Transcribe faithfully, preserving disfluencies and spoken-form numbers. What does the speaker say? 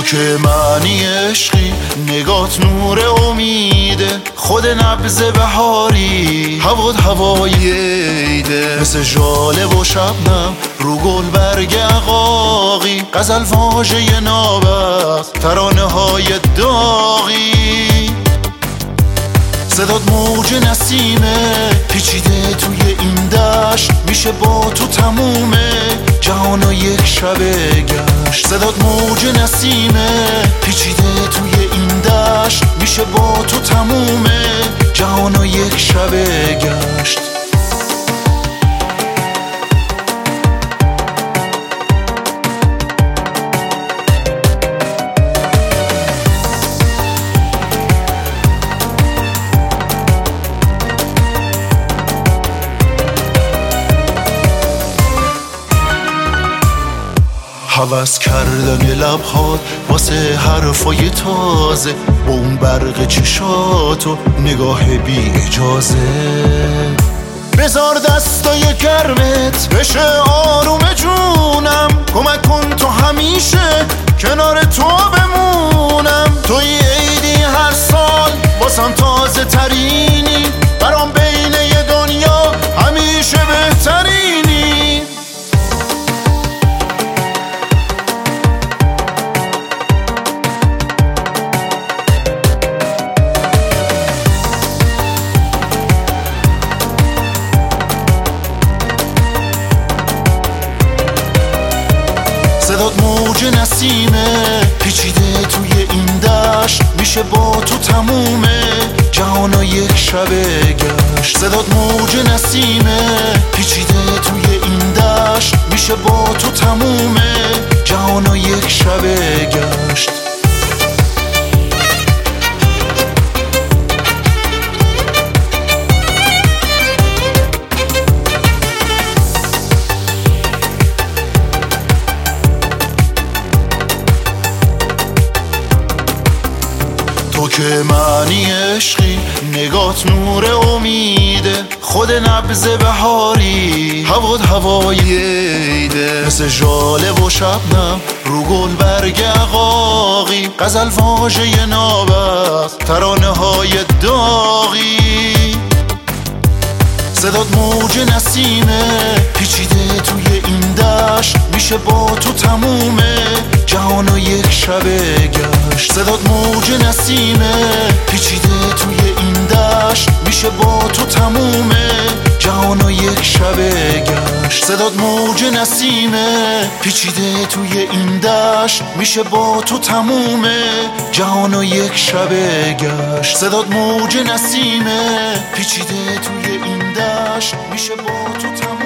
که معنی عشقی، نگات نور امیده، خود نبض بهاری، هواد هوای عیده. مثل ژاله و شبنم رو گل برگ عقاقی، غزل واژه نابست، ترانه های داغی. صدات موج نسیمه پیچیده توی این دشت، میشه با تو تمومه جهان و یک شب گشت. صدات موج نسیمه پیچیده توی این دشت، میشه با تو تمومه جهان و یک شب گشت. هوس کردن لبهات واسه حرفای تازه، با اون برق چشات و نگاه بی اجازه. بذار دستای گرمت بشه آروم جونم، کمک کن تو همیشه کنار تو بمونم. توی عیدی هر سال واسم تازه ترینی، برام بین یه دنیا همیشه بهترینی. صدات موج نسیمه پیچیده توی این دشت، میشه با تو تمومه جهان و یک شب گشت. صدات موج نسیمه پیچیده توی این دشت، میشه با تو تمومه جهان و یک شب گشت. تو که معنی عشقی، نگات نور امیده، خود نبض بهاری، هواد هوای عیده. مثل ژاله و شبنم رو گل برگ عقاقی، غزل واژه نابست، ترانه های داغی. صدات موج نسیمه پیچیده توی این دشت، میشه با تو تمومه جهان و یک شب گشت. صدات موج نسیمه پیچیده توی این دشت، میشه با تو تمومه جهان و یک شب گشت. صدات موج نسیمه پیچیده توی این دشت، میشه با تو تمومه جهان و یک شب گشت. صدات موج نسیمه پیچیده توی این دشت، میشه با تو تمومه